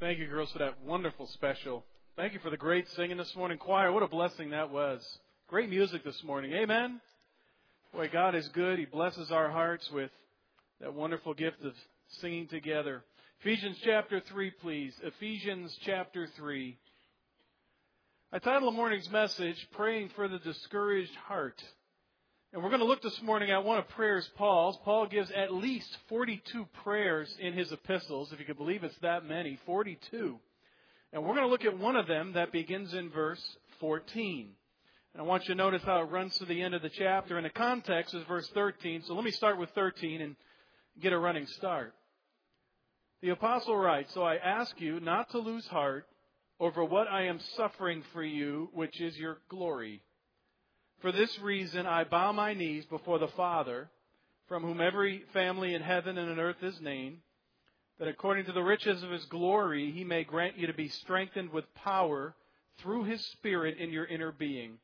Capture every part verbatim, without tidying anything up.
Thank you, girls, for that wonderful special. Thank you for the great singing this morning. Choir, what a blessing that was. Great music this morning. Amen? Boy, God is good. He blesses our hearts with that wonderful gift of singing together. Ephesians chapter three, please. Ephesians chapter three. I titled the morning's message, Praying for the Discouraged Heart. And we're going to look this morning at one of prayers Paul's. Paul gives at least forty-two prayers in his epistles, if you can believe it's that many, forty-two. And we're going to look at one of them that begins in verse fourteen. And I want you to notice how it runs to the end of the chapter. And the context is verse thirteen. So let me start with thirteen and get a running start. The apostle writes, "So I ask you not to lose heart over what I am suffering for you, which is your glory. For this reason I bow my knees before the Father, from whom every family in heaven and on earth is named, that according to the riches of His glory He may grant you to be strengthened with power through His Spirit in your inner being,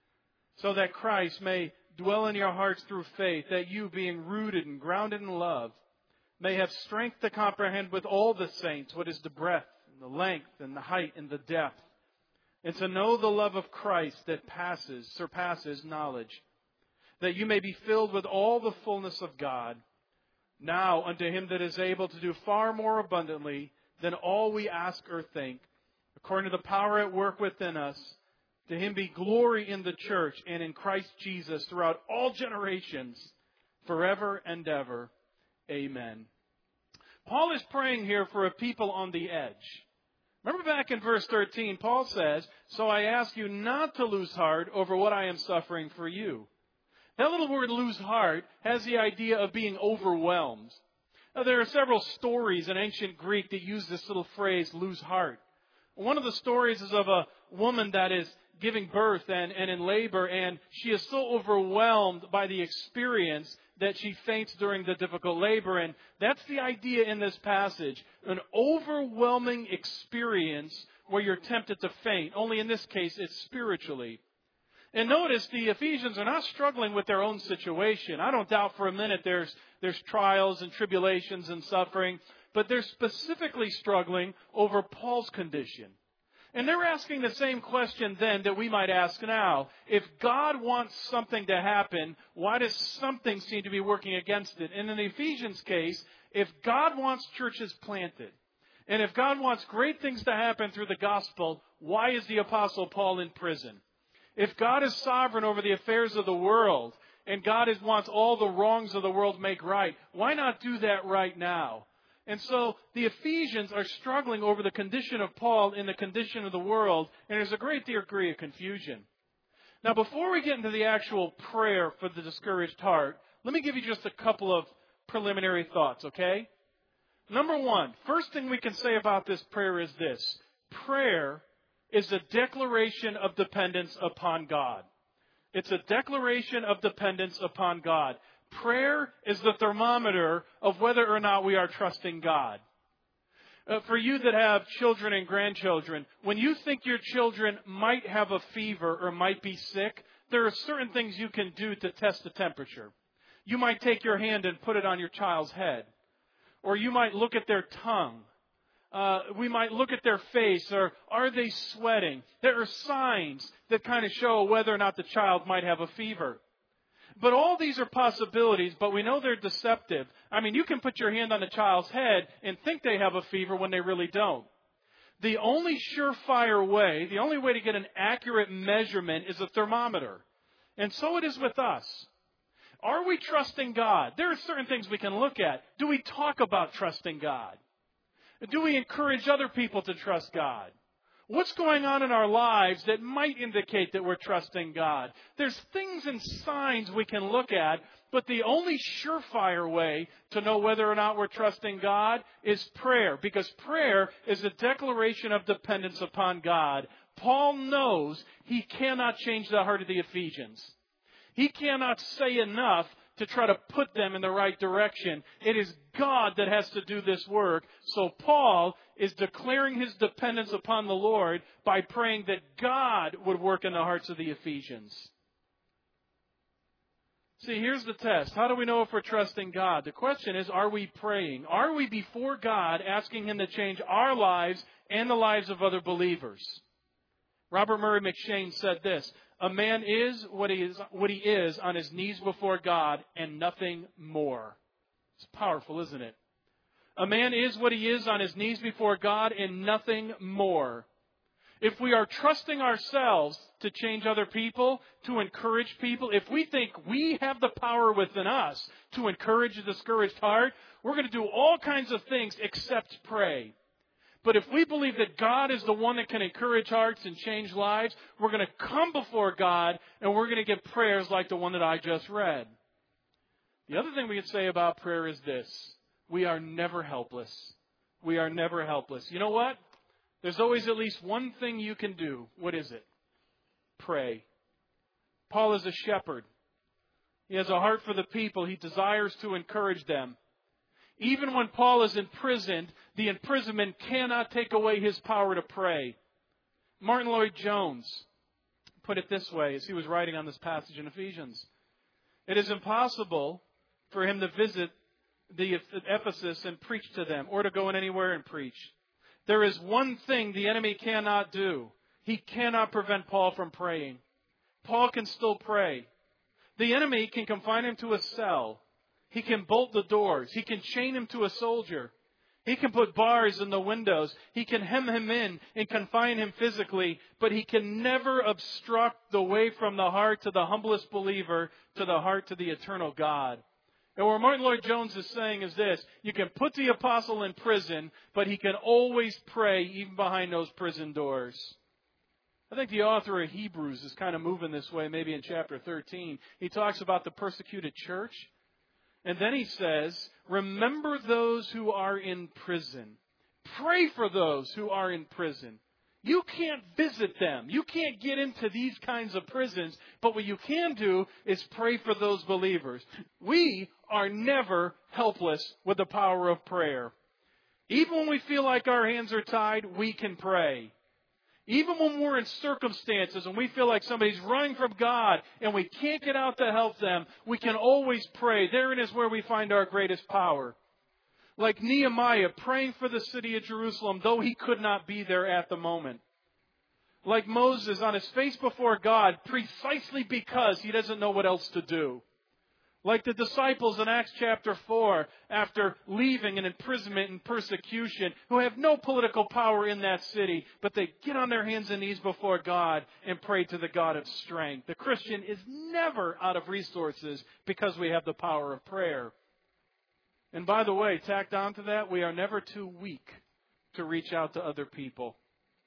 so that Christ may dwell in your hearts through faith, that you, being rooted and grounded in love, may have strength to comprehend with all the saints what is the breadth and the length and the height and the depth, and to know the love of Christ that passes, surpasses knowledge, that you may be filled with all the fullness of God. Now unto Him that is able to do far more abundantly than all we ask or think, according to the power at work within us, to Him be glory in the church and in Christ Jesus throughout all generations, forever and ever. Amen." Paul is praying here for a people on the edge. Remember back in verse thirteen, Paul says, "So I ask you not to lose heart over what I am suffering for you." That little word, lose heart, has the idea of being overwhelmed. Now, there are several stories in ancient Greek that use this little phrase, lose heart. One of the stories is of a woman that is giving birth and, and in labor, and she is so overwhelmed by the experience that she faints during the difficult labor. And that's the idea in this passage, an overwhelming experience where you're tempted to faint. Only in this case, it's spiritually. And notice the Ephesians are not struggling with their own situation. I don't doubt for a minute there's, there's trials and tribulations and suffering, but they're specifically struggling over Paul's condition. And they're asking the same question then that we might ask now. If God wants something to happen, why does something seem to be working against it? And in the Ephesians case, if God wants churches planted, and if God wants great things to happen through the gospel, why is the Apostle Paul in prison? If God is sovereign over the affairs of the world, and God is, wants all the wrongs of the world made right, why not do that right now? And so the Ephesians are struggling over the condition of Paul in the condition of the world, and there's a great degree of confusion. Now, before we get into the actual prayer for the discouraged heart, let me give you just a couple of preliminary thoughts, okay? Number one, first thing we can say about this prayer is this. Prayer is a declaration of dependence upon God. It's a declaration of dependence upon God. Prayer is the thermometer of whether or not we are trusting God. Uh, for you that have children and grandchildren, when you think your children might have a fever or might be sick, there are certain things you can do to test the temperature. You might take your hand and put it on your child's head. Or you might look at their tongue. Uh, we might look at their face, or are they sweating? There are signs that kind of show whether or not the child might have a fever. But all these are possibilities, but we know they're deceptive. I mean, you can put your hand on a child's head and think they have a fever when they really don't. The only surefire way, the only way to get an accurate measurement is a thermometer. And so it is with us. Are we trusting God? There are certain things we can look at. Do we talk about trusting God? Do we encourage other people to trust God? What's going on in our lives that might indicate that we're trusting God? There's things and signs we can look at, but the only surefire way to know whether or not we're trusting God is prayer, because prayer is a declaration of dependence upon God. Paul knows he cannot change the heart of the Ephesians. He cannot say enough to try to put them in the right direction. It is God that has to do this work. So Paul is declaring his dependence upon the Lord by praying that God would work in the hearts of the Ephesians. See, here's the test. How do we know if we're trusting God? The question is, are we praying? Are we before God asking Him to change our lives and the lives of other believers? Robert Murray McShane said this, a man is what he is, what he is on his knees before God and nothing more. It's powerful, isn't it? A man is what he is on his knees before God and nothing more. If we are trusting ourselves to change other people, to encourage people, if we think we have the power within us to encourage a discouraged heart, we're going to do all kinds of things except pray. But if we believe that God is the one that can encourage hearts and change lives, we're going to come before God and we're going to give prayers like the one that I just read. The other thing we can say about prayer is this. We are never helpless. We are never helpless. You know what? There's always at least one thing you can do. What is it? Pray. Paul is a shepherd. He has a heart for the people. He desires to encourage them. Even when Paul is imprisoned, the imprisonment cannot take away his power to pray. Martin Lloyd-Jones put it this way as he was writing on this passage in Ephesians. It is impossible for him to visit the Ephesus and preach to them or to go in anywhere and preach. There is one thing the enemy cannot do. He cannot prevent Paul from praying. Paul can still pray. The enemy can confine him to a cell. He can bolt the doors. He can chain him to a soldier. He can put bars in the windows. He can hem him in and confine him physically, but he can never obstruct the way from the heart to the humblest believer to the heart to the eternal God. And what Martin Lloyd-Jones is saying is this, you can put the apostle in prison, but he can always pray even behind those prison doors. I think the author of Hebrews is kind of moving this way, maybe in chapter thirteen. He talks about the persecuted church. And then he says, remember those who are in prison. Pray for those who are in prison. You can't visit them. You can't get into these kinds of prisons. But what you can do is pray for those believers. We are never helpless with the power of prayer. Even when we feel like our hands are tied, we can pray. Even when we're in circumstances and we feel like somebody's running from God and we can't get out to help them, we can always pray. Therein is where we find our greatest power. Like Nehemiah praying for the city of Jerusalem, though he could not be there at the moment. Like Moses on his face before God, precisely because he doesn't know what else to do. Like the disciples in Acts chapter four, after leaving an imprisonment and persecution, who have no political power in that city, but they get on their hands and knees before God and pray to the God of strength. The Christian is never out of resources because we have the power of prayer. And by the way, tacked on to that, we are never too weak to reach out to other people.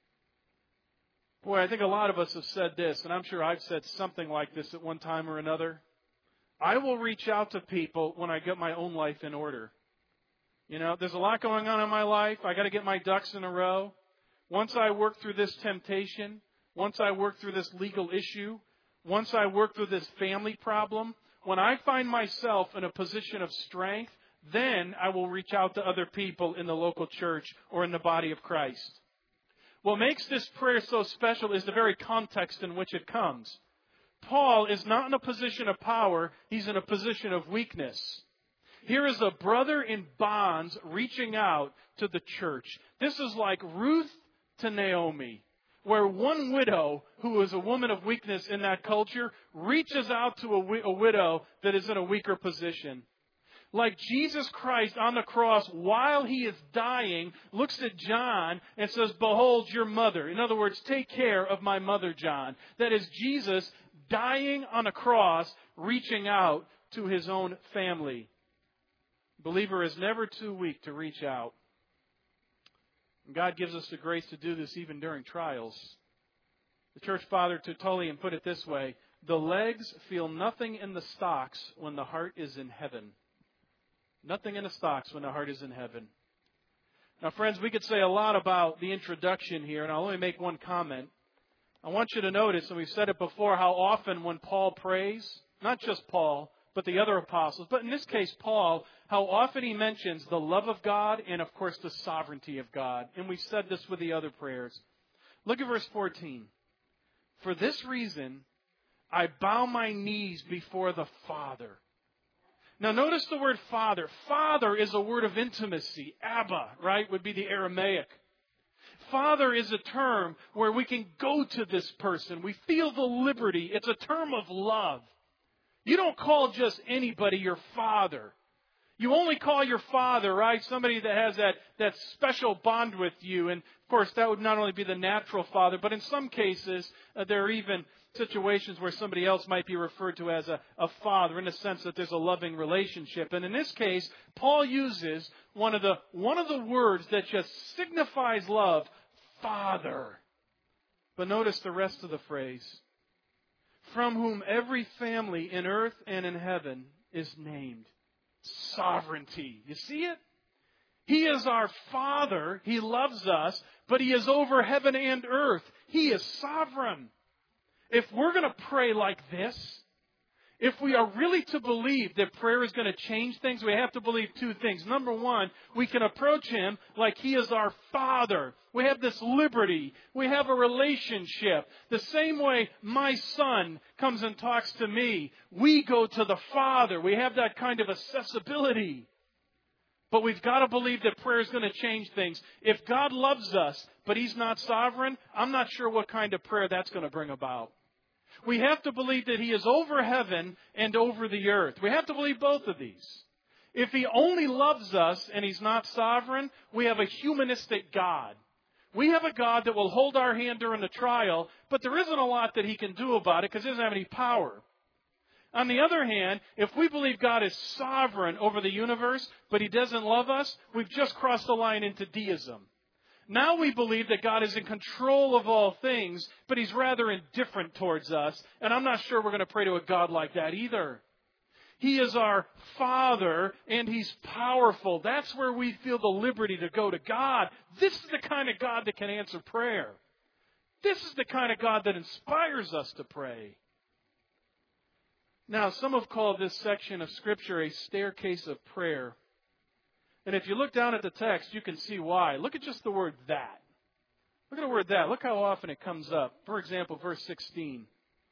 Boy, I think a lot of us have said this, and I'm sure I've said something like this at one time or another. I will reach out to people when I get my own life in order. You know, there's a lot going on in my life. I got to get my ducks in a row. Once I work through this temptation, once I work through this legal issue, once I work through this family problem, when I find myself in a position of strength, then I will reach out to other people in the local church or in the body of Christ. What makes this prayer so special is the very context in which it comes. Paul is not in a position of power, he's in a position of weakness. Here is a brother in bonds reaching out to the church. This is like Ruth to Naomi, where one widow, who is a woman of weakness in that culture, reaches out to a, wi- a widow that is in a weaker position. Like Jesus Christ on the cross, while he is dying, looks at John and says, behold your mother. In other words, take care of my mother, John. That is Jesus dying on a cross, reaching out to his own family. The believer is never too weak to reach out. And God gives us the grace to do this even during trials. The church father Tertullian put it this way, the legs feel nothing in the stocks when the heart is in heaven. Nothing in the stocks when the heart is in heaven. Now, friends, we could say a lot about the introduction here, and I'll only make one comment. I want you to notice, and we've said it before, how often when Paul prays, not just Paul, but the other apostles, but in this case, Paul, how often he mentions the love of God and, of course, the sovereignty of God. And we've said this with the other prayers. Look at verse fourteen. For this reason, I bow my knees before the Father. Now notice the word Father. Father is a word of intimacy. Abba, right, would be the Aramaic. Father is a term where we can go to this person. We feel the liberty. It's a term of love. You don't call just anybody your father. You only call your father, right, somebody that has that, that special bond with you. And, of course, that would not only be the natural father, but in some cases, uh, there are even situations where somebody else might be referred to as a, a father in the sense that there's a loving relationship. And in this case, Paul uses one of the one of the words that just signifies love, Father. But notice the rest of the phrase. From whom every family in earth and in heaven is named. Sovereignty. You see it? He is our Father. He loves us, but He is over heaven and earth. He is sovereign. If we're going to pray like this, if we are really to believe that prayer is going to change things, we have to believe two things. Number one, we can approach Him like He is our Father. We have this liberty. We have a relationship. The same way my son comes and talks to me, we go to the Father. We have that kind of accessibility. But we've got to believe that prayer is going to change things. If God loves us, but He's not sovereign, I'm not sure what kind of prayer that's going to bring about. We have to believe that He is over heaven and over the earth. We have to believe both of these. If He only loves us and He's not sovereign, we have a humanistic God. We have a God that will hold our hand during the trial, but there isn't a lot that He can do about it because He doesn't have any power. On the other hand, if we believe God is sovereign over the universe, but He doesn't love us, we've just crossed the line into deism. Now we believe that God is in control of all things, but He's rather indifferent towards us. And I'm not sure we're going to pray to a God like that either. He is our Father, and He's powerful. That's where we feel the liberty to go to God. This is the kind of God that can answer prayer. This is the kind of God that inspires us to pray. Now, some have called this section of Scripture a staircase of prayer. And if you look down at the text, you can see why. Look at just the word that. Look at the word that. Look how often it comes up. For example, verse sixteen.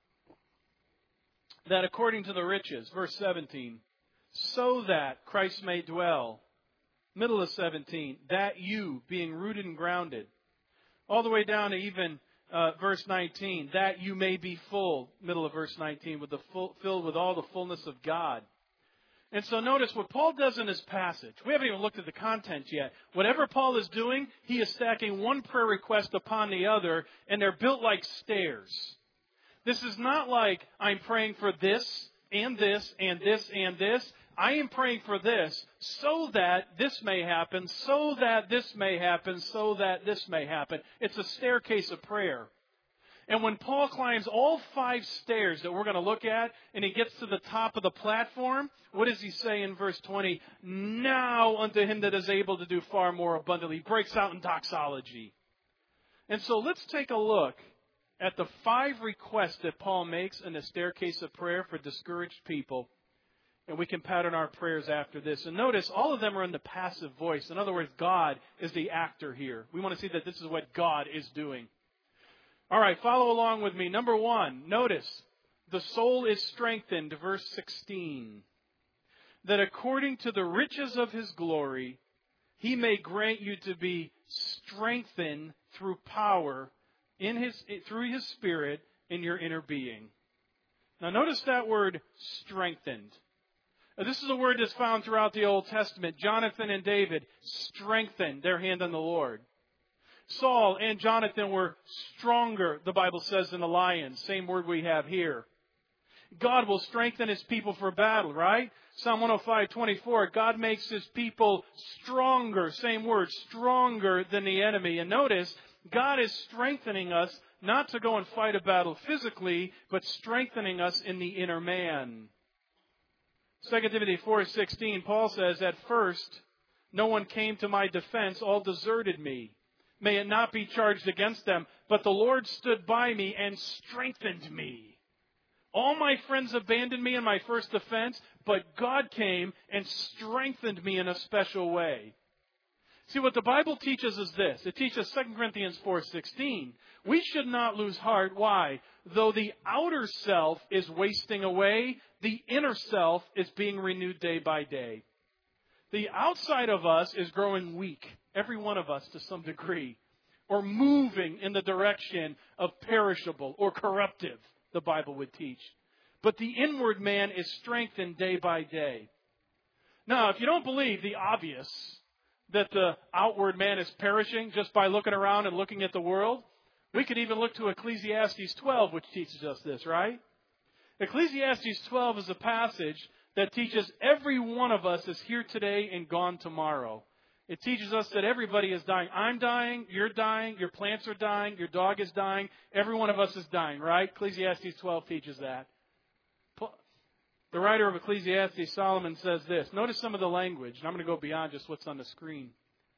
That according to the riches. Verse seventeen. So that Christ may dwell. Middle of seventeen. That you, being rooted and grounded. All the way down to even uh, verse nineteen. That you may be full. Middle of verse nineteen. With the full, filled with all the fullness of God. And so notice what Paul does in this passage. We haven't even looked at the content yet. Whatever Paul is doing, he is stacking one prayer request upon the other, and they're built like stairs. This is not like I'm praying for this and this and this and this. I am praying for this so that this may happen, so that this may happen, so that this may happen. It's a staircase of prayer. And when Paul climbs all five stairs that we're going to look at, and he gets to the top of the platform, what does he say in verse twenty? Now unto Him that is able to do far more abundantly. He breaks out in doxology. And so let's take a look at the five requests that Paul makes in the staircase of prayer for discouraged people. And we can pattern our prayers after this. And notice, all of them are in the passive voice. In other words, God is the actor here. We want to see that this is what God is doing. All right, follow along with me. Number one, notice, the soul is strengthened, verse sixteen. That according to the riches of His glory, He may grant you to be strengthened through power in His through His Spirit in your inner being. Now notice that word, strengthened. Now, this is a word that's found throughout the Old Testament. Jonathan and David strengthened their hand on the Lord. Saul and Jonathan were stronger, the Bible says, than the lions. Same word we have here. God will strengthen His people for battle, right? Psalm one oh five, twenty-four, God makes His people stronger. Same word, stronger than the enemy. And notice, God is strengthening us not to go and fight a battle physically, but strengthening us in the inner man. Second Timothy four sixteen, Paul says, at first, no one came to my defense, all deserted me. May it not be charged against them, but the Lord stood by me and strengthened me. All my friends abandoned me in my first offense, but God came and strengthened me in a special way. See, what the Bible teaches is this. It teaches Second Corinthians four sixteen. We should not lose heart. Why? Though the outer self is wasting away, the inner self is being renewed day by day. The outside of us is growing weak, every one of us to some degree, or moving in the direction of perishable or corruptive, the Bible would teach. But the inward man is strengthened day by day. Now, if you don't believe the obvious, that the outward man is perishing just by looking around and looking at the world, we could even look to Ecclesiastes twelve, which teaches us this, right? Ecclesiastes twelve is a passage that teaches every one of us is here today and gone tomorrow. It teaches us that everybody is dying. I'm dying, you're dying, your plants are dying, your dog is dying, every one of us is dying, right? Ecclesiastes twelve teaches that. The writer of Ecclesiastes, Solomon, says this. Notice some of the language, and I'm going to go beyond just what's on the screen.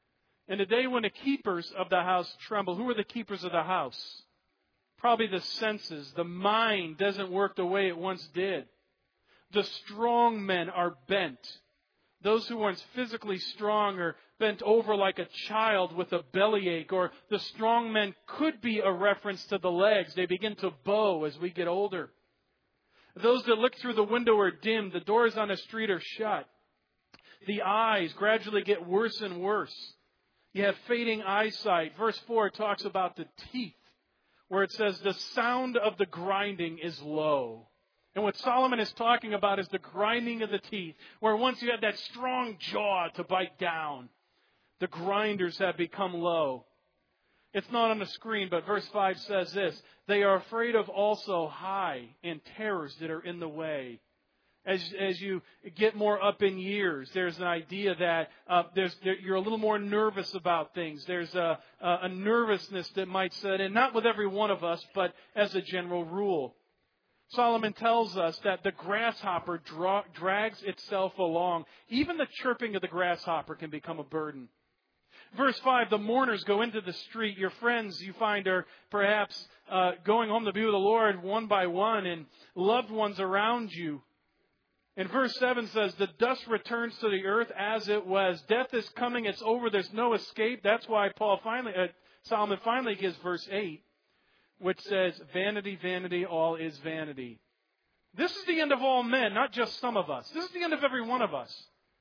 In the day when the keepers of the house tremble, who are the keepers of the house? Probably the senses. The mind doesn't work the way it once did. The strong men are bent. Those who weren't physically strong are bent over like a child with a bellyache. Or the strong men could be a reference to the legs. They begin to bow as we get older. Those that look through the window are dim. The doors on the street are shut. The eyes gradually get worse and worse. You have fading eyesight. Verse four talks about the teeth, where it says the sound of the grinding is low. And what Solomon is talking about is the grinding of the teeth, where once you had that strong jaw to bite down, the grinders have become low. It's not on the screen, but verse five says this. They are afraid of also high and terrors that are in the way. As, as you get more up in years, there's an idea that uh, there's, there, you're a little more nervous about things. There's a, a, a nervousness that might set in, not with every one of us, but as a general rule. Solomon tells us that the grasshopper dra- drags itself along. Even the chirping of the grasshopper can become a burden. Verse five, the mourners go into the street. Your friends, you find, are perhaps uh, going home to be with the Lord one by one, and loved ones around you. And verse seven says, the dust returns to the earth as it was. Death is coming. It's over. There's no escape. That's why Paul finally, uh, Solomon finally gives verse eight, which says, vanity, vanity, all is vanity. This is the end of all men, not just some of us. This is the end of every one of us.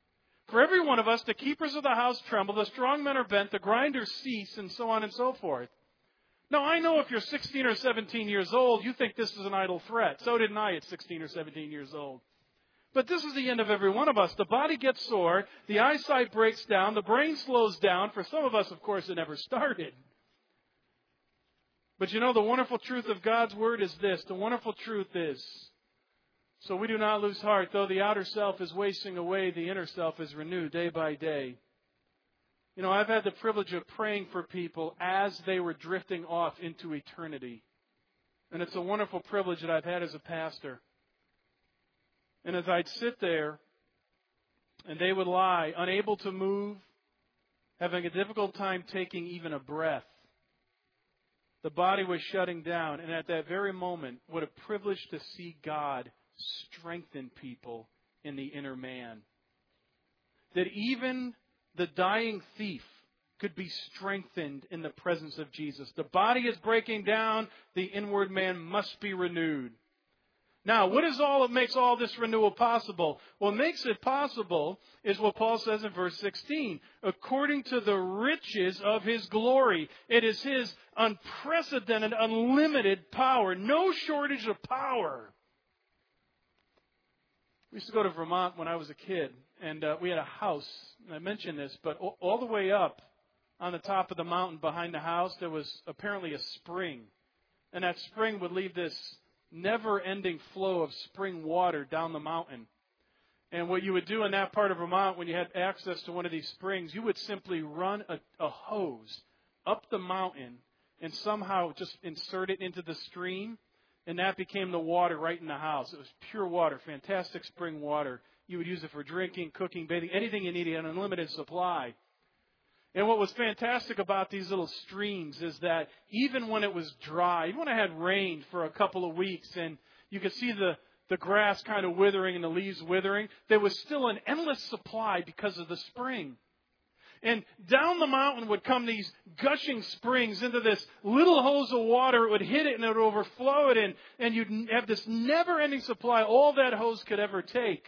For every one of us, the keepers of the house tremble, the strong men are bent, the grinders cease, and so on and so forth. Now, I know if you're sixteen or seventeen years old, you think this is an idle threat. So didn't I at sixteen or seventeen years old. But this is the end of every one of us. The body gets sore, the eyesight breaks down, the brain slows down. For some of us, of course, it never started. But you know, the wonderful truth of God's Word is this. The wonderful truth is, so we do not lose heart. Though the outer self is wasting away, the inner self is renewed day by day. You know, I've had the privilege of praying for people as they were drifting off into eternity. And it's a wonderful privilege that I've had as a pastor. And as I'd sit there, and they would lie, unable to move, having a difficult time taking even a breath. The body was shutting down. And at that very moment, what a privilege to see God strengthen people in the inner man. That even the dying thief could be strengthened in the presence of Jesus. The body is breaking down. The inward man must be renewed. Now, what is all that makes all this renewal possible? What makes it possible is what Paul says in verse sixteen. According to the riches of His glory. It is His unprecedented, unlimited power. No shortage of power. We used to go to Vermont when I was a kid. And uh, we had a house. And I mentioned this, but all, all the way up on the top of the mountain behind the house, there was apparently a spring. And that spring would leave this never-ending flow of spring water down the mountain. And what you would do in that part of Vermont when you had access to one of these springs, you would simply run a, a hose up the mountain and somehow just insert it into the stream, and that became the water right in the house. It was pure water, fantastic spring water. You would use it for drinking, cooking, bathing, anything you needed, an unlimited supply. And what was fantastic about these little streams is that even when it was dry, even when it had rained for a couple of weeks and you could see the, the grass kind of withering and the leaves withering, there was still an endless supply because of the spring. And down the mountain would come these gushing springs into this little hose of water. It would hit it and it would overflow it. And, and you'd have this never-ending supply, all that hose could ever take.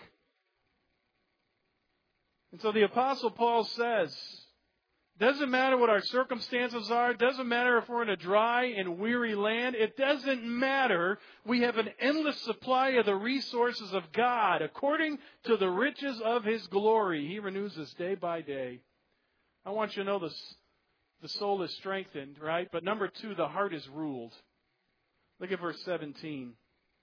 And so the Apostle Paul says, doesn't matter what our circumstances are. It doesn't matter if we're in a dry and weary land. It doesn't matter. We have an endless supply of the resources of God. According to the riches of His glory, He renews us day by day. I want you to know this, the soul is strengthened, right? But number two, the heart is ruled. Look at verse seventeen.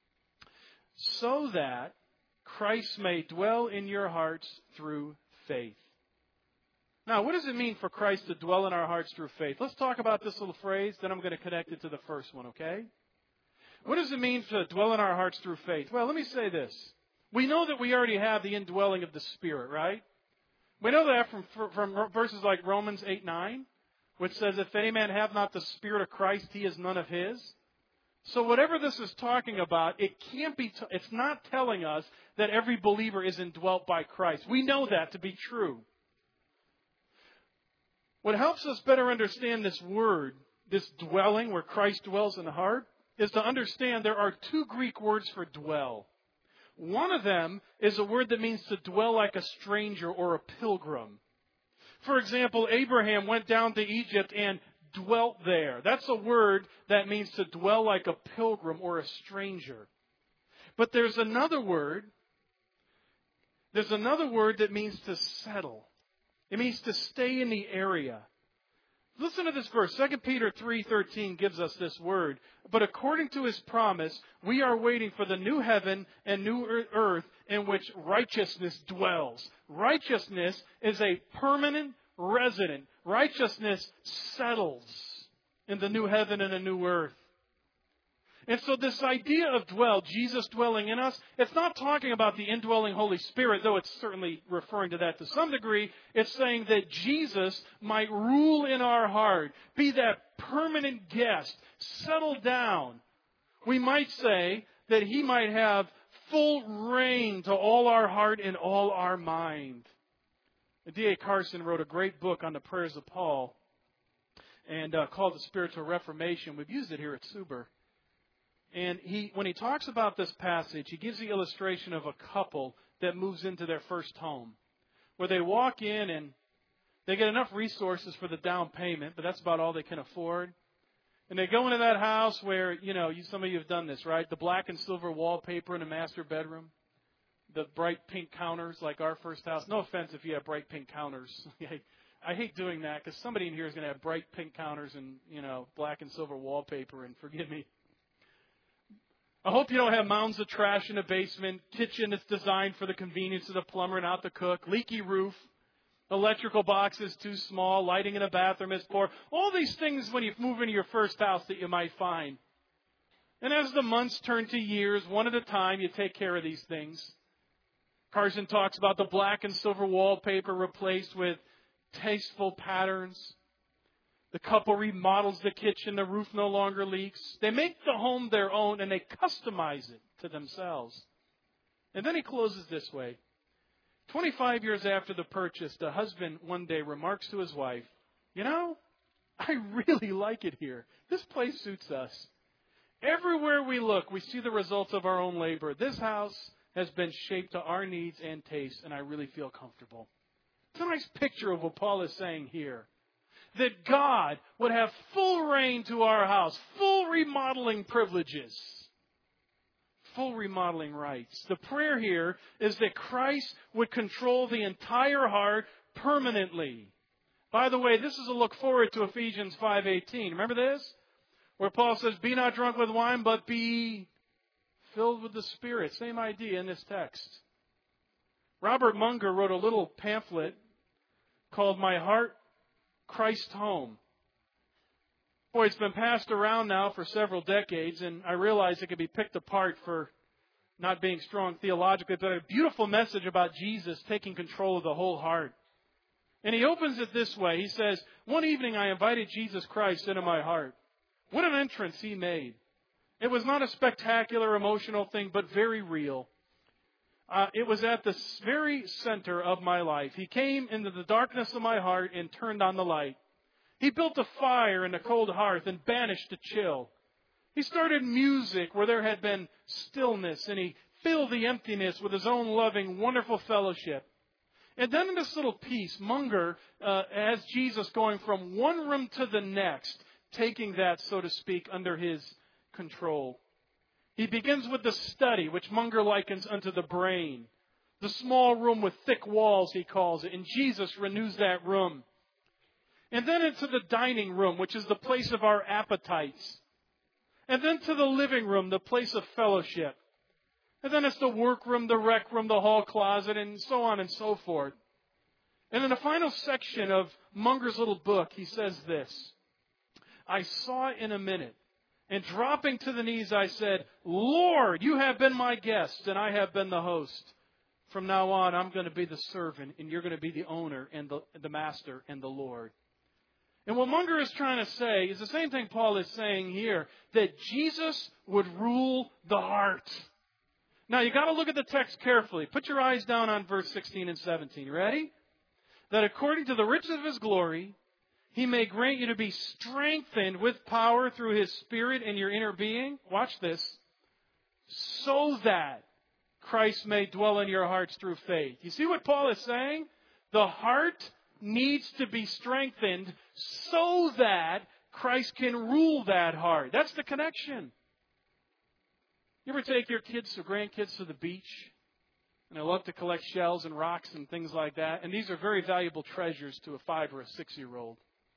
So that Christ may dwell in your hearts through faith. Now, what does it mean for Christ to dwell in our hearts through faith? Let's talk about this little phrase, then I'm going to connect it to the first one, okay? What does it mean to dwell in our hearts through faith? Well, let me say this. We know that we already have the indwelling of the Spirit, right? We know that from, from verses like Romans eight nine, which says, if any man have not the Spirit of Christ, he is none of his. So whatever this is talking about, it can't be, t- it's not telling us that every believer is indwelt by Christ. We know that to be true. What helps us better understand this word, this dwelling where Christ dwells in the heart, is to understand there are two Greek words for dwell. One of them is a word that means to dwell like a stranger or a pilgrim. For example, Abraham went down to Egypt and dwelt there. That's a word that means to dwell like a pilgrim or a stranger. But there's another word. There's another word that means to settle. It means to stay in the area. Listen to this verse. Second Peter three thirteen gives us this word. But according to His promise, we are waiting for the new heaven and new earth in which righteousness dwells. Righteousness is a permanent resident. Righteousness settles in the new heaven and the new earth. And so this idea of dwell, Jesus dwelling in us, it's not talking about the indwelling Holy Spirit, though it's certainly referring to that to some degree. It's saying that Jesus might rule in our heart, be that permanent guest, settle down. We might say that He might have full reign to all our heart and all our mind. D A Carson wrote a great book on the prayers of Paul and uh, called The Spiritual Reformation. We've used it here at Suber. And he, when he talks about this passage, he gives the illustration of a couple that moves into their first home, where they walk in and they get enough resources for the down payment, but that's about all they can afford. And they go into that house where, you know, you, some of you have done this, right? The black and silver wallpaper in the master bedroom, the bright pink counters like our first house. No offense if you have bright pink counters. I hate doing that because somebody in here is going to have bright pink counters and, you know, black and silver wallpaper, and forgive me. I hope you don't have mounds of trash in the basement, kitchen that's designed for the convenience of the plumber and not the cook, leaky roof, electrical boxes too small, lighting in the bathroom is poor. All these things when you move into your first house that you might find. And as the months turn to years, one at a time, you take care of these things. Carson talks about the black and silver wallpaper replaced with tasteful patterns. The couple remodels the kitchen. The roof no longer leaks. They make the home their own and they customize it to themselves. And then he closes this way. twenty-five years after the purchase, the husband one day remarks to his wife, you know, I really like it here. This place suits us. Everywhere we look, we see the results of our own labor. This house has been shaped to our needs and tastes, and I really feel comfortable. It's a nice picture of what Paul is saying here. That God would have full reign to our house, full remodeling privileges, full remodeling rights. The prayer here is that Christ would control the entire heart permanently. By the way, this is a look forward to Ephesians five eighteen. Remember this? Where Paul says, be not drunk with wine, but be filled with the Spirit. Same idea in this text. Robert Munger wrote a little pamphlet called My Heart, Christ Home. Boy, it's been passed around now for several decades, and I realize it can be picked apart for not being strong theologically, but a beautiful message about Jesus taking control of the whole heart. And he opens it this way. He says, one evening I invited Jesus Christ into my heart. What an entrance He made. It was not a spectacular emotional thing, but very real. uh, it was at the very center of my life. He came into the darkness of my heart and turned on the light. He built a fire in the cold hearth and banished the chill. He started music where there had been stillness, and he filled the emptiness with his own loving, wonderful fellowship. And then in this little piece, Munger uh, has Jesus going from one room to the next, taking that, so to speak, under his control. He begins with the study, which Munger likens unto the brain. The small room with thick walls, he calls it, and Jesus renews that room. And then into the dining room, which is the place of our appetites. And then to the living room, the place of fellowship. And then it's the workroom, the rec room, the hall closet, and so on and so forth. And in the final section of Munger's little book, he says this: I saw it in a minute, and dropping to the knees, I said, Lord, you have been my guest, and I have been the host. From now on, I'm going to be the servant, and you're going to be the owner and the, the master and the Lord. And what Munger is trying to say is the same thing Paul is saying here, that Jesus would rule the heart. Now, you got to look at the text carefully. Put your eyes down on verse sixteen and seventeen. You ready? That according to the riches of his glory, he may grant you to be strengthened with power through his Spirit in your inner being. Watch this. So that Christ may dwell in your hearts through faith. You see what Paul is saying? The heart needs to be strengthened so that Christ can rule that heart. That's the connection. You ever take your kids or grandkids to the beach? And they love to collect shells and rocks and things like that. And these are very valuable treasures to a five or a six-year-old.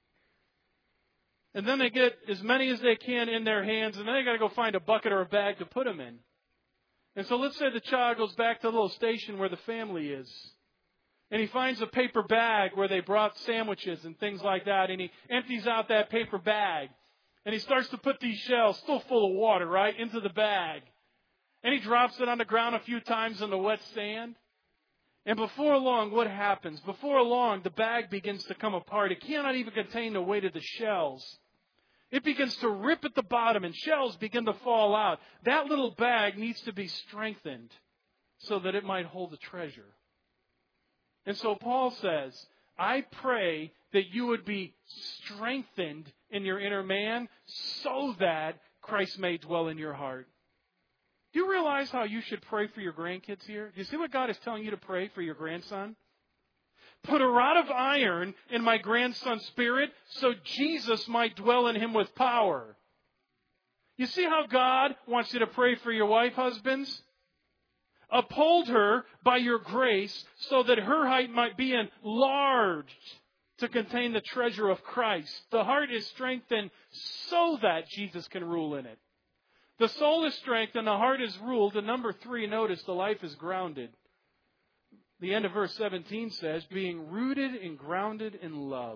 And then they get as many as they can in their hands, and then they got to go find a bucket or a bag to put them in. And so let's say the child goes back to the little station where the family is. And he finds a paper bag where they brought sandwiches and things like that. And he empties out that paper bag. And he starts to put these shells, still full of water, right, into the bag. And he drops it on the ground a few times in the wet sand. And before long, what happens? Before long, the bag begins to come apart. It cannot even contain the weight of the shells. It begins to rip at the bottom, and shells begin to fall out. That little bag needs to be strengthened so that it might hold the treasure. And so Paul says, I pray that you would be strengthened in your inner man so that Christ may dwell in your heart. Do you realize how you should pray for your grandkids here? Do you see what God is telling you to pray for your grandson? Put a rod of iron in my grandson's spirit so Jesus might dwell in him with power. You see how God wants you to pray for your wife, husbands? Uphold her by your grace so that her height might be enlarged to contain the treasure of Christ. The heart is strengthened so that Jesus can rule in it. The soul is strengthened, the heart is ruled. And number three, notice the life is grounded. The end of verse seventeen says, being rooted and grounded in love.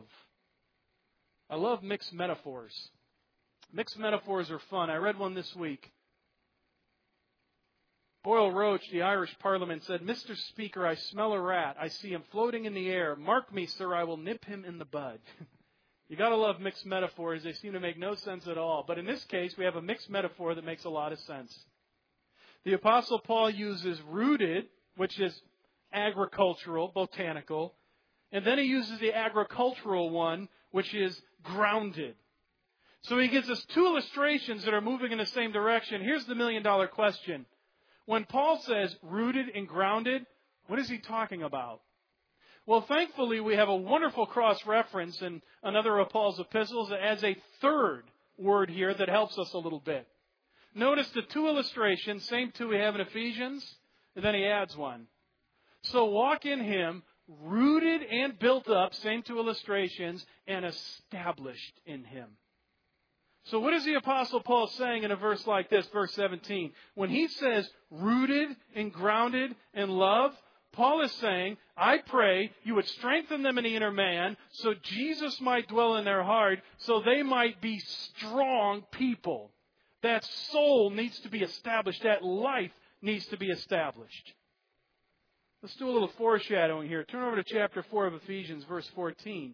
I love mixed metaphors. Mixed metaphors are fun. I read one this week. Boyle Roach, the Irish Parliament, said, Mister Speaker, I smell a rat. I see him floating in the air. Mark me, sir, I will nip him in the bud. You got to love mixed metaphors. They seem to make no sense at all. But in this case, we have a mixed metaphor that makes a lot of sense. The Apostle Paul uses rooted, which is agricultural, botanical. And then he uses the agricultural one, which is grounded. So he gives us two illustrations that are moving in the same direction. Here's the million dollar question. When Paul says rooted and grounded, what is he talking about? Well, thankfully, we have a wonderful cross-reference in another of Paul's epistles that adds a third word here that helps us a little bit. Notice the two illustrations, same two we have in Ephesians, and then he adds one. So walk in him, rooted and built up, same two illustrations, and established in him. So what is the Apostle Paul saying in a verse like this, verse seventeen? When he says rooted and grounded in love, Paul is saying, I pray you would strengthen them in the inner man so Jesus might dwell in their heart, so they might be strong people. That soul needs to be established. That life needs to be established. Let's do a little foreshadowing here. Turn over to chapter four of Ephesians, verse fourteen.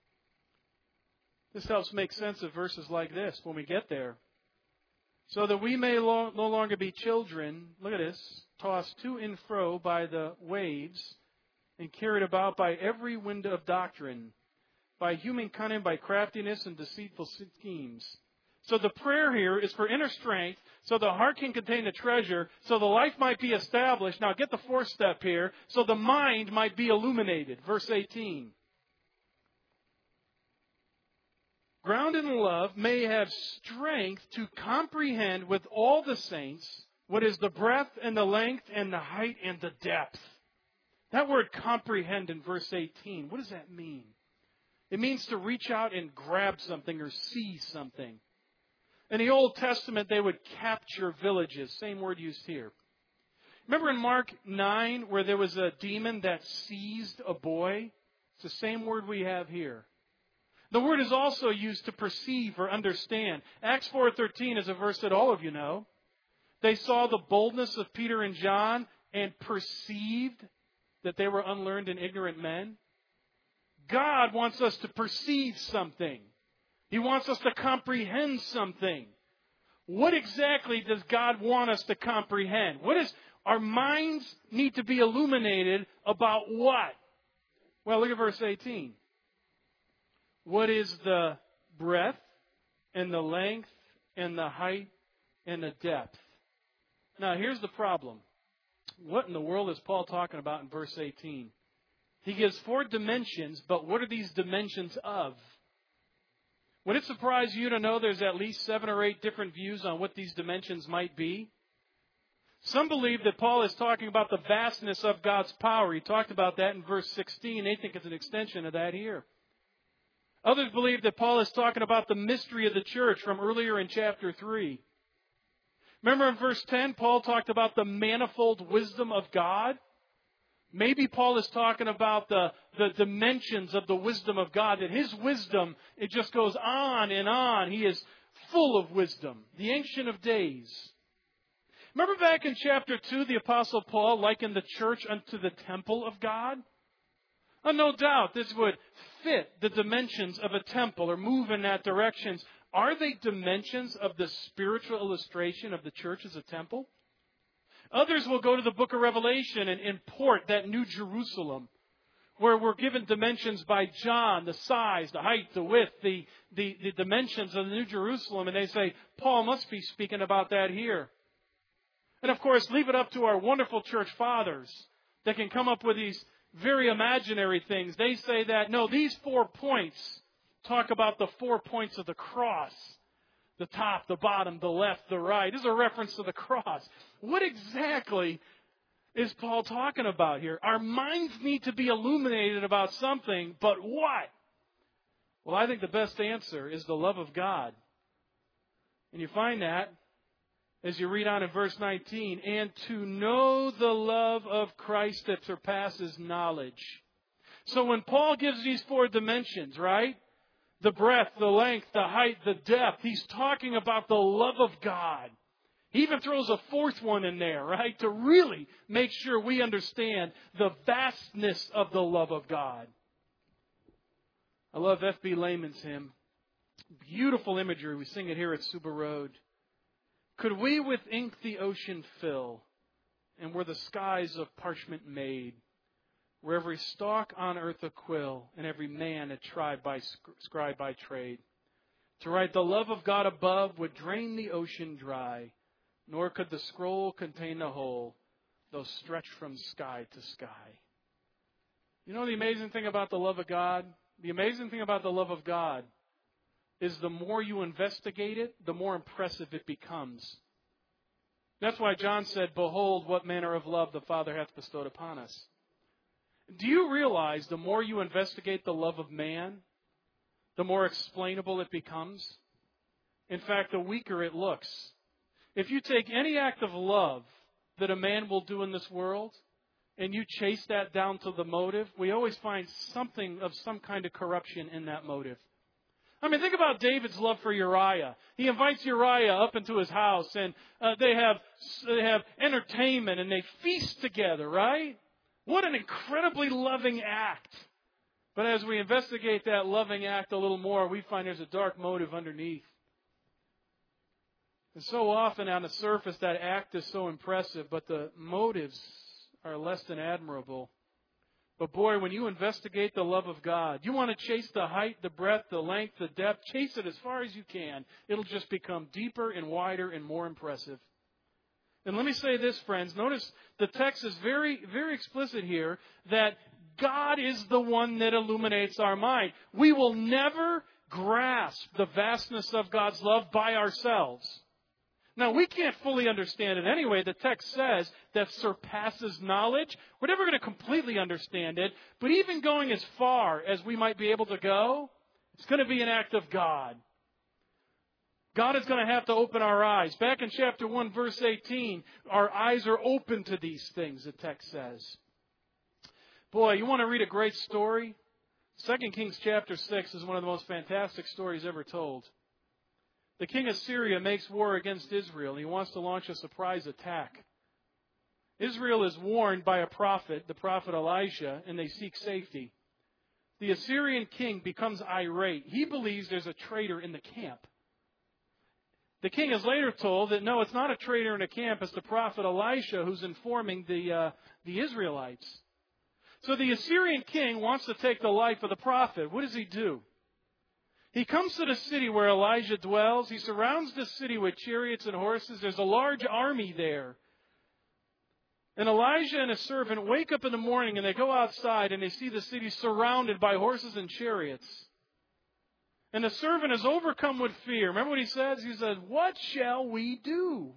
This helps make sense of verses like this when we get there. So that we may lo- no longer be children, look at this, tossed to and fro by the waves and carried about by every wind of doctrine, by human cunning, by craftiness and deceitful schemes. So the prayer here is for inner strength, so the heart can contain the treasure, so the life might be established. Now get the fourth step here, so the mind might be illuminated. Verse eighteen. Grounded in love, may have strength to comprehend with all the saints what is the breadth and the length and the height and the depth. That word comprehend in verse eighteen, what does that mean? It means to reach out and grab something or see something. In the Old Testament, they would capture villages. Same word used here. Remember in Mark nine where there was a demon that seized a boy? It's the same word we have here. The word is also used to perceive or understand. Acts four thirteen is a verse that all of you know. They saw the boldness of Peter and John and perceived that they were unlearned and ignorant men. God wants us to perceive something. He wants us to comprehend something. What exactly does God want us to comprehend? What is our minds need to be illuminated about what? Well, look at verse eighteen. What is the breadth and the length and the height and the depth? Now, here's the problem. What in the world is Paul talking about in verse eighteen? He gives four dimensions, but what are these dimensions of? Would it surprise you to know there's at least seven or eight different views on what these dimensions might be? Some believe that Paul is talking about the vastness of God's power. He talked about that in verse sixteen. They think it's an extension of that here. Others believe that Paul is talking about the mystery of the church from earlier in chapter three. Remember in verse ten, Paul talked about the manifold wisdom of God? Maybe Paul is talking about the, the dimensions of the wisdom of God, that His wisdom, it just goes on and on. He is full of wisdom, the Ancient of Days. Remember back in chapter two, the Apostle Paul likened the church unto the temple of God? Oh, no doubt this would fit the dimensions of a temple or move in that direction. Are they dimensions of the spiritual illustration of the church as a temple? Others will go to the book of Revelation and import that New Jerusalem, where we're given dimensions by John, the size, the height, the width, the, the, the dimensions of the New Jerusalem. And they say, Paul must be speaking about that here. And of course, leave it up to our wonderful church fathers that can come up with these very imaginary things. They say that, no, these four points talk about the four points of the cross. The top, the bottom, the left, the right. This is a reference to the cross. What exactly is Paul talking about here? Our minds need to be illuminated about something, but what? Well, I think the best answer is the love of God. And you find that as you read on in verse nineteen, and to know the love of Christ that surpasses knowledge. So when Paul gives these four dimensions, right? The breadth, the length, the height, the depth. He's talking about the love of God. He even throws a fourth one in there, right? To really make sure we understand the vastness of the love of God. I love F B Layman's hymn. Beautiful imagery. We sing it here at Suba Road. Could we with ink the ocean fill, and were the skies of parchment made, where every stalk on earth a quill, and every man a tribe by scribe by trade. To write the love of God above would drain the ocean dry, nor could the scroll contain the whole, though stretched from sky to sky. You know the amazing thing about the love of God? The amazing thing about the love of God is the more you investigate it, the more impressive it becomes. That's why John said, behold, what manner of love the Father hath bestowed upon us. Do you realize the more you investigate the love of man, the more explainable it becomes? In fact, the weaker it looks. If you take any act of love that a man will do in this world, and you chase that down to the motive, we always find something of some kind of corruption in that motive. I mean, think about David's love for Uriah. He invites Uriah up into his house, and uh, they have they have entertainment, and they feast together, right? What an incredibly loving act. But as we investigate that loving act a little more, we find there's a dark motive underneath. And so often on the surface that act is so impressive, but the motives are less than admirable. But boy, when you investigate the love of God, you want to chase the height, the breadth, the length, the depth, chase it as far as you can. It'll just become deeper and wider and more impressive. And let me say this, friends. Notice the text is very, very explicit here that God is the one that illuminates our mind. We will never grasp the vastness of God's love by ourselves. Now, we can't fully understand it anyway. The text says that surpasses knowledge. We're never going to completely understand it. But even going as far as we might be able to go, it's going to be an act of God. God is going to have to open our eyes. Back in chapter one, verse eighteen, our eyes are open to these things, the text says. Boy, you want to read a great story? Second Kings chapter six is one of the most fantastic stories ever told. The king of Syria makes war against Israel. He wants to launch a surprise attack. Israel is warned by a prophet, the prophet Elijah, and they seek safety. The Assyrian king becomes irate. He believes there's a traitor in the camp. The king is later told that no, it's not a traitor in the camp. It's the prophet Elisha who's informing the, uh, the Israelites. So the Assyrian king wants to take the life of the prophet. What does he do? He comes to the city where Elijah dwells. He surrounds the city with chariots and horses. There's a large army there. And Elijah and his servant wake up in the morning and they go outside and they see the city surrounded by horses and chariots. And the servant is overcome with fear. Remember what he says? He says, "What shall we do?"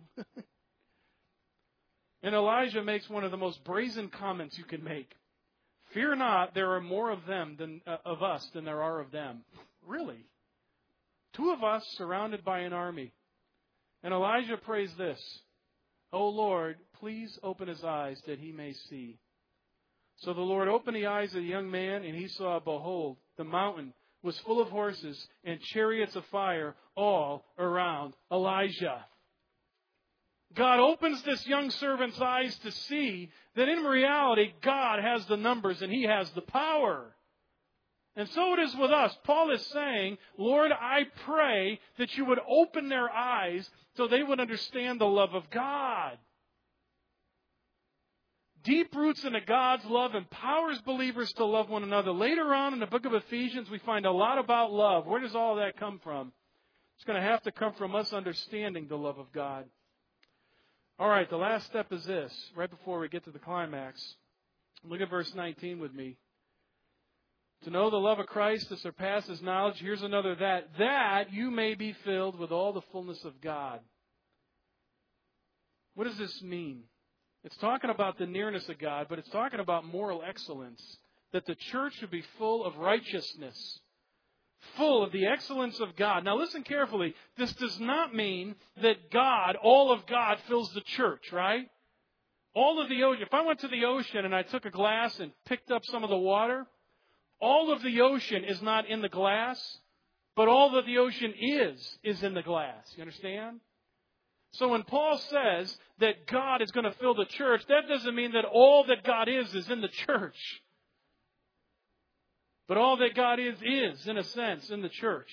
And Elijah makes one of the most brazen comments you can make. "Fear not, there are more of them than uh, of us than there are of them." Really? Two of us surrounded by an army. And Elijah prays this, "O Lord, please open his eyes that he may see." So the Lord opened the eyes of the young man, and he saw, behold, the mountain was full of horses and chariots of fire all around Elijah. God opens this young servant's eyes to see that in reality, God has the numbers and he has the power. And so it is with us. Paul is saying, Lord, I pray that you would open their eyes so they would understand the love of God. Deep roots into God's love empowers believers to love one another. Later on in the book of Ephesians, we find a lot about love. Where does all that come from? It's going to have to come from us understanding the love of God. All right, the last step is this, right before we get to the climax. Look at verse nineteen with me. To know the love of Christ that surpasses knowledge. Here's another that. That you may be filled with all the fullness of God. What does this mean? It's talking about the nearness of God, but it's talking about moral excellence. That the church should be full of righteousness. Full of the excellence of God. Now listen carefully. This does not mean that God, all of God, fills the church, right? All of the ocean. If I went to the ocean and I took a glass and picked up some of the water, all of the ocean is not in the glass, but all that the ocean is, is in the glass. You understand? So when Paul says that God is going to fill the church, that doesn't mean that all that God is is in the church. But all that God is, is, in a sense, in the church.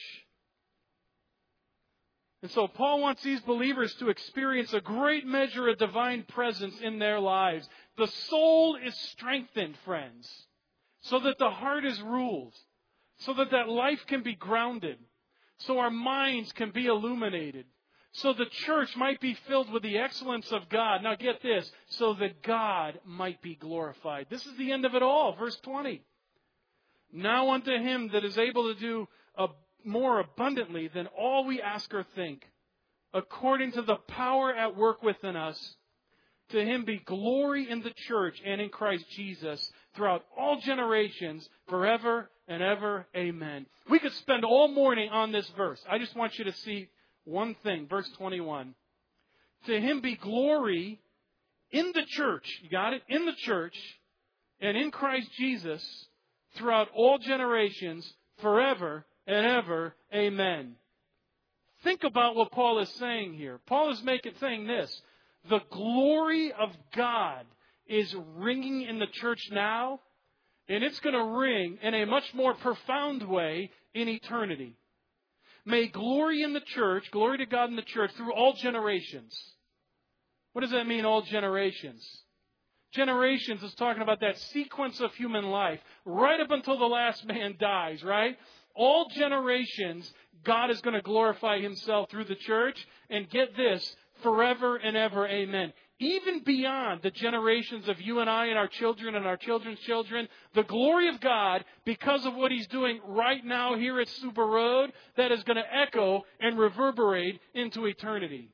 And so Paul wants these believers to experience a great measure of divine presence in their lives. The soul is strengthened, friends, so that the heart is ruled, so that that life can be grounded, so our minds can be illuminated, so the church might be filled with the excellence of God. Now get this, so that God might be glorified. This is the end of it all, verse twenty. Now unto him that is able to do a, more abundantly than all we ask or think, according to the power at work within us, to him be glory in the church and in Christ Jesus throughout all generations, forever and ever. Amen. We could spend all morning on this verse. I just want you to see one thing. Verse twenty-one. To him be glory in the church. You got it? In the church and in Christ Jesus throughout all generations, forever and ever. Amen. Think about what Paul is saying here. Paul is making saying this. The glory of God is ringing in the church now, and it's going to ring in a much more profound way in eternity. may glory in the church, glory to God in the church through all generations. What does that mean, all generations? Generations is talking about that sequence of human life, right up until the last man dies, right? All generations, God is going to glorify Himself through the church, and get this, forever and ever, amen. Even beyond the generations of you and I and our children and our children's children, the glory of God, because of what He's doing right now here at Super Road, that is going to echo and reverberate into eternity.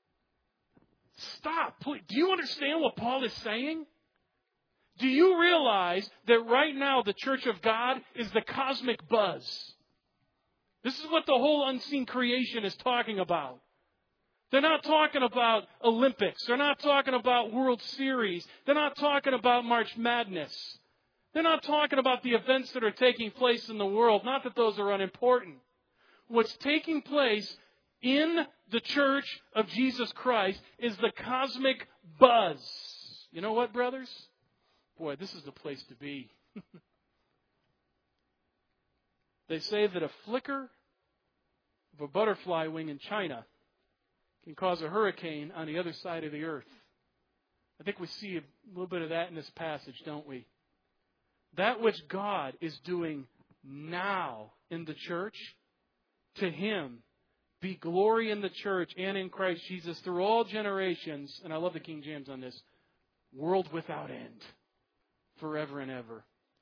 Stop, please. Do you understand what Paul is saying? Do you realize that right now the church of God is the cosmic buzz? This is what the whole unseen creation is talking about. They're not talking about Olympics. They're not talking about World Series. They're not talking about March Madness. They're not talking about the events that are taking place in the world. Not that those are unimportant. What's taking place in the church of Jesus Christ is the cosmic buzz. You know what, brothers? Boy, this is the place to be. They say that a flicker of a butterfly wing in China can cause a hurricane on the other side of the earth. I think we see a little bit of that in this passage, don't we? That which God is doing now in the church, to Him be glory in the church and in Christ Jesus through all generations, and I love the King James on this, world without end, forever and ever.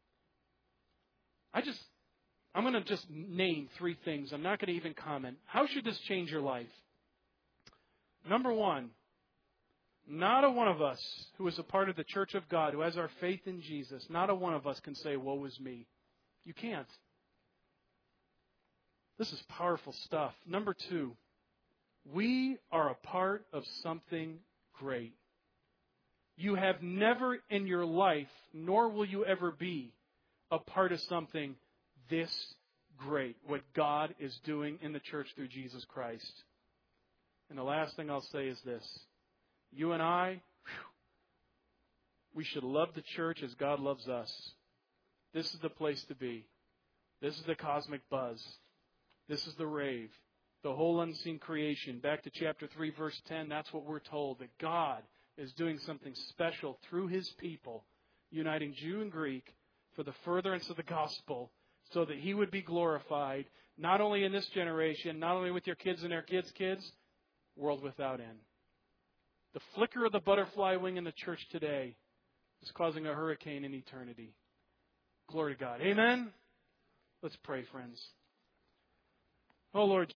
I just, I'm going to just name three things. I'm not going to even comment. How should this change your life? Number one, not a one of us who is a part of the church of God, who has our faith in Jesus, not a one of us can say, woe is me. You can't. This is powerful stuff. Number two, we are a part of something great. You have never in your life, nor will you ever be, a part of something this great, what God is doing in the church through Jesus Christ. And the last thing I'll say is this. You and I, whew, we should love the church as God loves us. This is the place to be. This is the cosmic buzz. This is the rave. The whole unseen creation. Back to chapter three, verse ten, that's what we're told. That God is doing something special through His people, uniting Jew and Greek for the furtherance of the gospel, so that He would be glorified, not only in this generation, not only with your kids and their kids' kids, world without end. The flicker of the butterfly wing in the church today is causing a hurricane in eternity. Glory to God. Amen? Let's pray, friends. Oh, Lord.